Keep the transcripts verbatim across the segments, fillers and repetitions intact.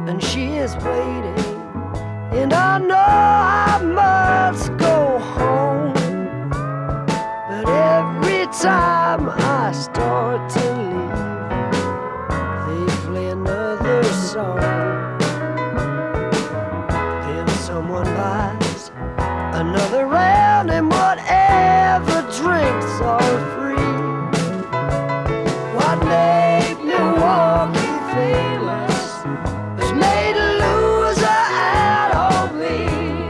and she is waiting, and I know I must go home. But every time I start to leave, they play another song. Then someone buys another round, and whatever drinks are free. What made Milwaukee famous was made a loser out of me.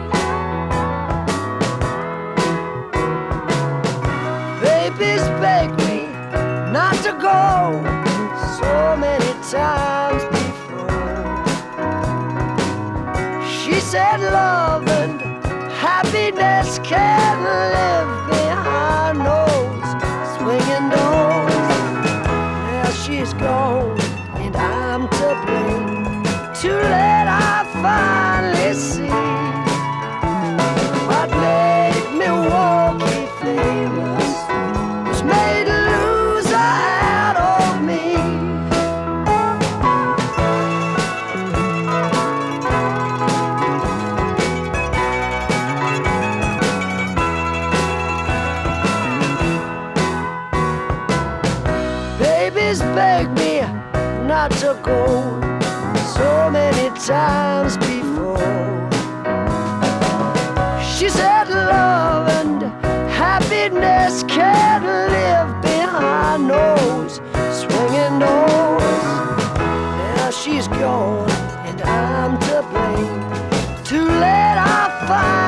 Baby's begged me not to go so many times before. She said love and happiness can't live behind those swinging doors. Now she's gone and I'm to blame. Too late I finally see what made Milwaukee famous was made a loser out of me. Baby's begged me not to go so many times before. She said love and happiness can't live behind those swinging doors. Now she's gone and I'm to blame. Too late I find